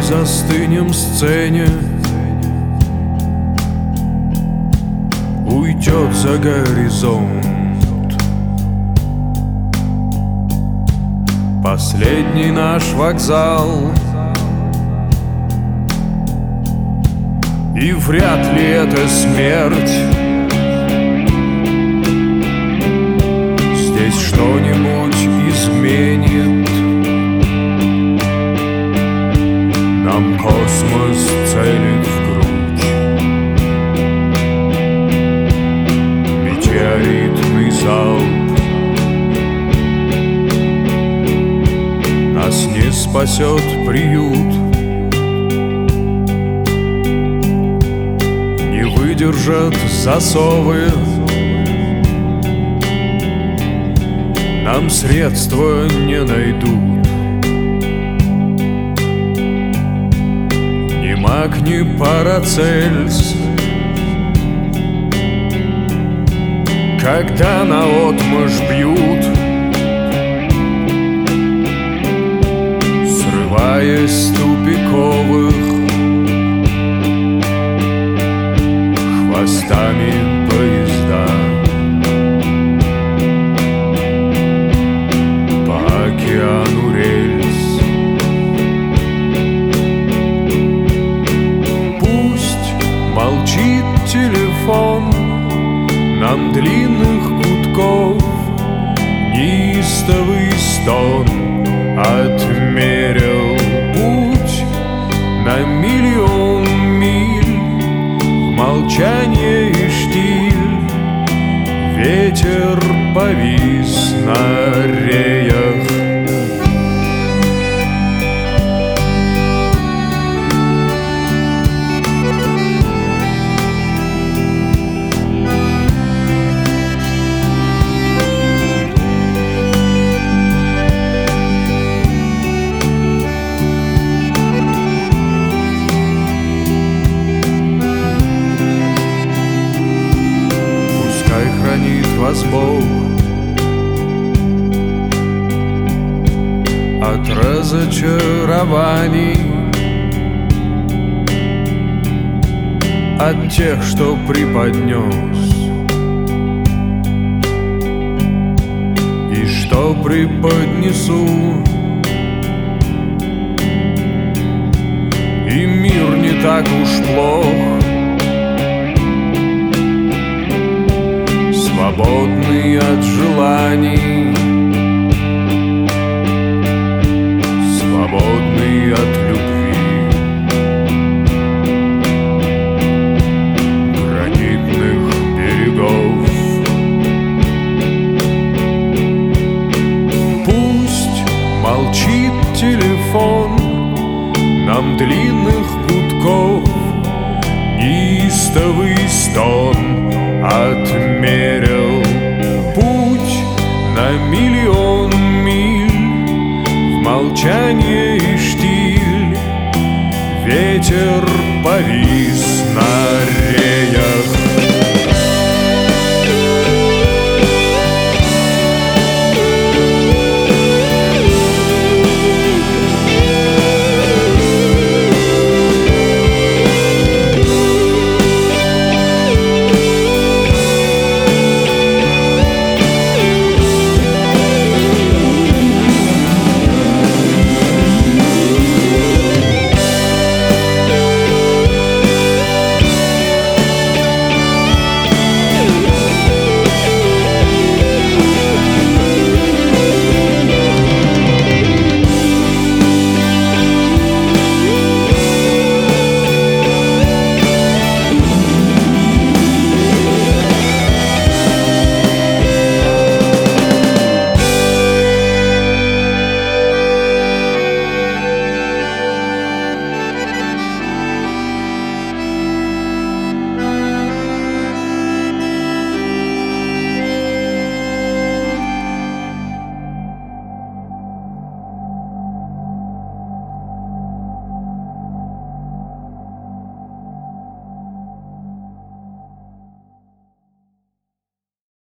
застынем сцене, уйдет за горизонт. Последний наш вокзал, и вряд ли это смерть. Здесь что-нибудь изменит. Нам космос целит в грудь. Метеоритный залп нас не спасет приют. Не выдержат засовы. Нам средства не найдут. Ни маг, ни Парацельс, когда наотмашь бьют, срываясь с тупиковых хвостами поезда. Океану рельс. Пусть молчит телефон, нам длинных гудков неистовый стон отмерил путь на миллион миль в молчание и штиль. Ветер повис на реях. Пускай хранит вас Бог от разочарований, от тех, что преподнес и что преподнесу. И мир не так уж плох, свободный от желаний, свободный от любви, гранитных берегов. Пусть молчит телефон, нам длинных гудков неистовый стон отмерил путь на миллион миль в молчание и штиль. Ветер повис на